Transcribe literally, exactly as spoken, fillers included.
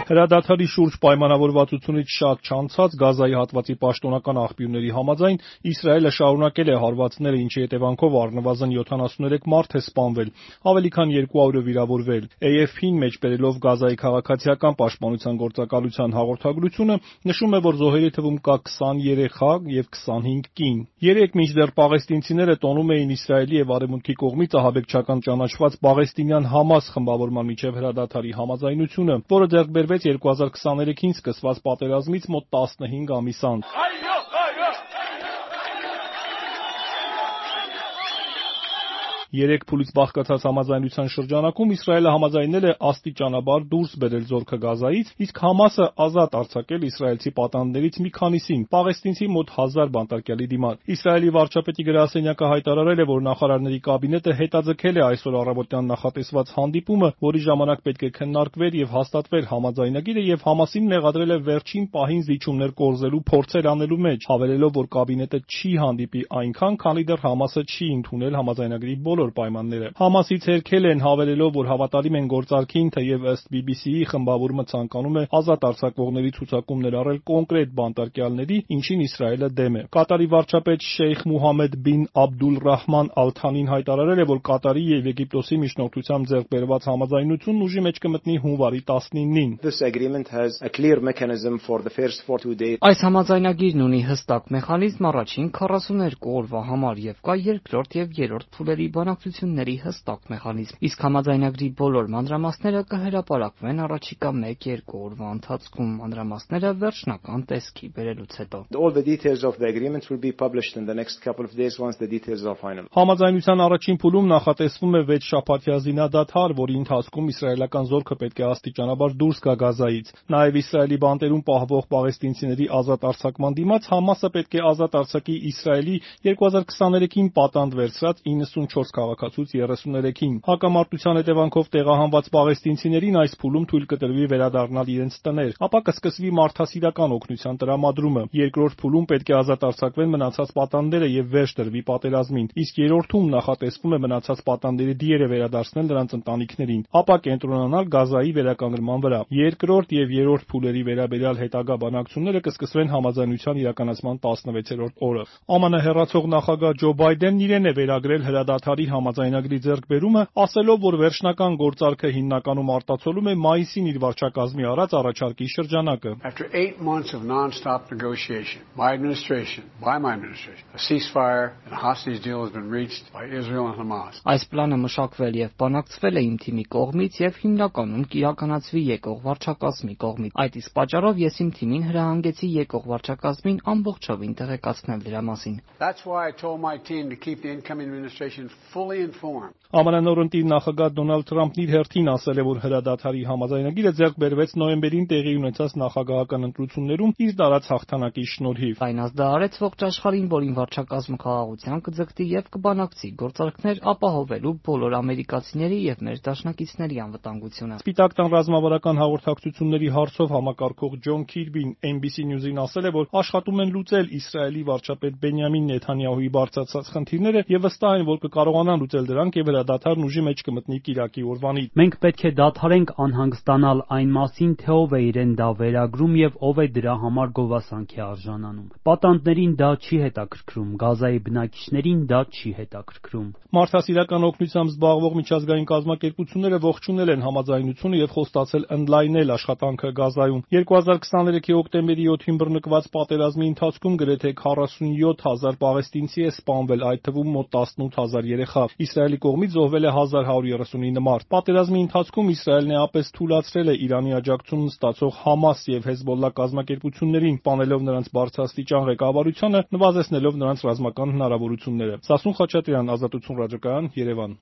Հրադադարի շուրջ պայմանավորվածությունից շատ չանցած Գազայի հատվածի պաշտոնական աղբյուրների համաձայն Իսրայելը շարունակել է հարվածները, ինչի հետևանքով առնվազն յոթանասունուերեք մարդ է սպանվել, ավելի քան երկու հարյուրը վիրավորվել։ A F P-ին մեջբերելով Գազայի քաղաքացիական պաշտպանության գործակալության հաղորդագրությունը նշում է, որ զոհերի թվում կա քսան երեխա և քսանհինգ կին։ Երեկ մինչդեռ պաղեստինցիները տոնում էին Իսրայելի և Արևմուտքի կողմից ահաբեկչական ճանաչված պաղեստինյան Համաս խմբավորման միջև հրադադարի համաձայնությունը, որը ձեռք բերվեց երկու հազար քսաներեքին սկսված պատերազմից մոտ տասնհինգ ամիս անց։ Երեք փուլից բաղկացած համաձայնության շրջանակում Իսրայելը համաձայնել է աստիճանաբար դուրս բերել զորքը Գազայից, իսկ Համասը ազատ արձակել իսրայելցի պատանդներից մի քանիսին, պաղեստինցի մոտ հազար բանտարկյալի դիմաց։ Իսրայելի վարչապետի գրասենյակը հայտարարել է, որ նախարարների կաբինետը հետաձգել է այսօր առավոտյան նախատեսված հանդիպումը, որի ժամանակ պետք է քննարկվեր և հաստատվեր համաձայնագիրը, և Համասին մեղադրել է վերջին պահին զիջումներ կորզելու փորձեր անելու մեջ, հավելելով, որ կաբինետը չի հանդիպի այնքան, քանի դեռ Համասը չի ընդունել համաձայնագրի բոլոր պայմանները։ Համասից հերքել են, հավելելով, որ հավատալիմ են գործարքին, թեև ըստ B B C-ի խմբավորումը ցանկանում է ազատ արձակվողների ցուցակում ներառել կոնկրետ բանտարկյալների, ինչին Իսրայելը դեմ է։ Կատարի վարչապետ Շեյխ Մուհամմեդ բին Աբդուլռահման Ալ Թանին հայտարարել է, որ Կատարի և Եգիպտոսի միջնորդությամբ ձեռք բերված համաձայնությունն ուժի մեջ կմտնի հունվարի տասնինին։ Այս համաձայնագիրն ունի հստակ մեխանիզմ առաջին քառասուներկու օրվա համար և կա երկրորդ և երրորդ փուլերի բանակցությունների հստակ մեխանիզմ, իսկ համաձայնագրի բոլոր մանրամասները կհրապարակվեն առաջիկա մեկ-երկու օրվա ընթացքում, մանրամասները վերջնական տեսքի բերելուց հետո։ Համաձայնության առաջին փուլում նախատեսվում է վեց շաբաթյա զինադադար, որի ընթացքում իսրայելական զորքը պետք է աստիճանաբար դուրս գա Գազայից։ Նաև Իսրայելի բանտերում պահվող պաղեստինցիների ազատ արձակման դիմաց Համասը պետք է ազատ արձակի Իսրայելի երկու հազար քսաներեքին պատանդ վերցրած իննսունչորս քաղաքացուց երեսուներեքին։ Հակամարտության հետևանքով տեղահանված պաղեստինցիներին այս փուլում թույլ կտրվի վերադառնալ իրենց տներ, ապա կսկսվի մարդասիրական օգնության տրամադրումը։ Երկրորդ փուլում պետք է ազատ արձակվեն մնացած պատանդները և վերջ դրվի պատերազմին, իսկ երրորդում նախատեսվում է մնացած պատանդների դիերը վերադարձնել նրանց ընտանիքներին, ապա կենտրոնանալ Գազայի վերականգնման վրա։ Երկրորդ և երրորդ փուլերի վերաբերյալ հետագա բանակցությունները կսկսվեն համաձայնության իրականացման տասնվեցերորդ օրը։ Ամն հեռացող նախագահ Ջո Բայդենն իրեն է վերագրել հրադադարի համաձայնագրի ձեռքբերումը, ասելով, որ վերջնական գործարքը հիմնականում արտացոլում է մայիսին իր վարչակազմի արած առաջարկի շրջանակը։ Այս պլանը մշակվել և բանակցվել է իմ թիմի կողմից և հիմնականում կիրականացվի եկող վարչակազմի կողմից։ Այդ իսկ պատճառով ես իմ թիմին հրահանգեցի եկող վարչակազմին ամբողջովին տեղեկացնել դրա մասին։ ԱՄՆ նորընտիր նախագահ Դոնալդ Թրամփն իր հերթին ասել է, որ հրադադարի համաձայնագիրը ձեռք բերվեց նոյեմբերին տեղի ունեցած նախագահական ընտրություններում իր դարած հաղթանակի շնորհիվ։ Այն ազդարարեց ողջ աշխարհին, որ իմ վարչակազմը խաղաղության կձգտի և կբանակցի գործարքներ ապահովելու բոլոր ամերիկացիների և մեր դաշնակիցների անվտանգությունը։ Սպիտակ տան ռազմավարական հաղորդակցությունների հարցով համակարգող Ջոն Քիրբին N B C News-ին ասել է, որ աշխատում են լուծել Իսրայելի վարչապետ Բենյամին Նեթանյահուի բարձրացած խնդիրները և վստահ են, որ կկարողանան լուծել դրանք և հրադադարն ուժի մեջ կմտնի կիրակի օրվանից։ Մենք պետք է դադարենք անհանգստանալ այն մասին, թե ով է իրեն դա վերագրում և ով է դրա համար գովասանքի արժանանում։ Պատանդներին դա չի հետաքրքրում, Գազայի բնակիչներին դա չի հետաքրքրում։ Մարդասիրական օգնությամբ զբաղվող միջազգային կազմակերպությունները ողջունել են համաձայնությունը և խոստացել ընդլայնել աշխատանքը Գազայում։ երկու հազար քսաներեքի հոկտեմբերի յոթին բռնկված պատերազմի ընթացքում գրեթե քառասունյոթ հազար պաղեստինցի է սպանվել, այդ թվում մոտ տասնութ հազար երեխա։ Իսրայելի կողմից զոհվել է հազար հարյուր երեսունինը մարդ։ Պատերազմի ընթացքում Իսրայելն էապես թուլացրել է Իրանի աջակցությունն ստացող Համաս և Հեզբոլլա կազմակերպություններին, սպանելով նրանց բարձրաստիճան ղեկավարությանը, նվազեցնելով նրանց ռազմական հնարավորությունները։ Սասուն Խաչատրյան, Ազատություն ռադիոկայան, Երևան։